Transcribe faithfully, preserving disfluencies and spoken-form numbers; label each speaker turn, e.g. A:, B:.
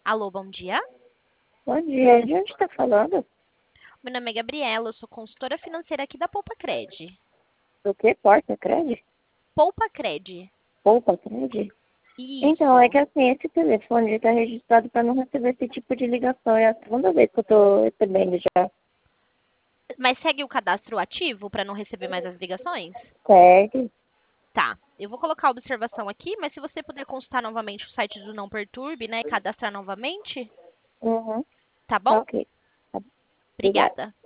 A: Alô, bom dia.
B: Bom dia, de onde está falando?
A: Meu nome é Gabriela, eu sou consultora financeira aqui da Poupa Cred.
B: Do que? Porta Cred?
A: Poupa Cred.
B: Poupa Cred? Então, é
A: Isso.
B: que assim, esse telefone está registrado para não receber esse tipo de ligação. É a segunda vez que eu estou recebendo já.
A: Mas segue o cadastro ativo para não receber mais as ligações?
B: Certo?
A: Tá. Eu vou colocar a observação aqui, mas se você puder consultar novamente o site do Não Perturbe, né, e cadastrar novamente,
B: Uhum.
A: tá bom?
B: Tá ok. Tá. Obrigada.
A: Obrigada.